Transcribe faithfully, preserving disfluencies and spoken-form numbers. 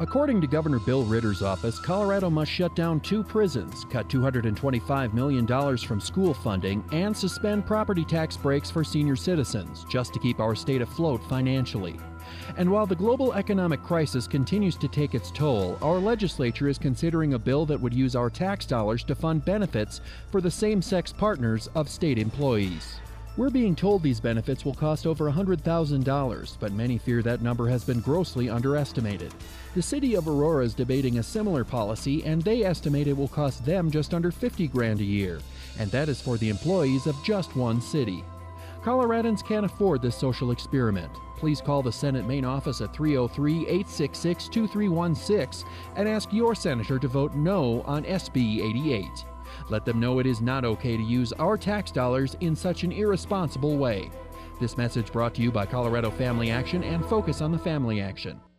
According to Governor Bill Ritter's office, Colorado must shut down two prisons, cut two hundred twenty-five million dollars from school funding, and suspend property tax breaks for senior citizens, just to keep our state afloat financially. And while the global economic crisis continues to take its toll, our legislature is considering a bill that would use our tax dollars to fund benefits for the same-sex partners of state employees. We're being told these benefits will cost over one hundred thousand dollars, but many fear that number has been grossly underestimated. The city of Aurora is debating a similar policy, and they estimate it will cost them just under fifty grand a year, and that is for the employees of just one city. Coloradans can't afford this social experiment. Please call the Senate main office at three oh three, eight six six, two three one six and ask your senator to vote no on S B eighty-eight. Let them know it is not okay to use our tax dollars in such an irresponsible way. This message brought to you by Colorado Family Action and Focus on the Family Action.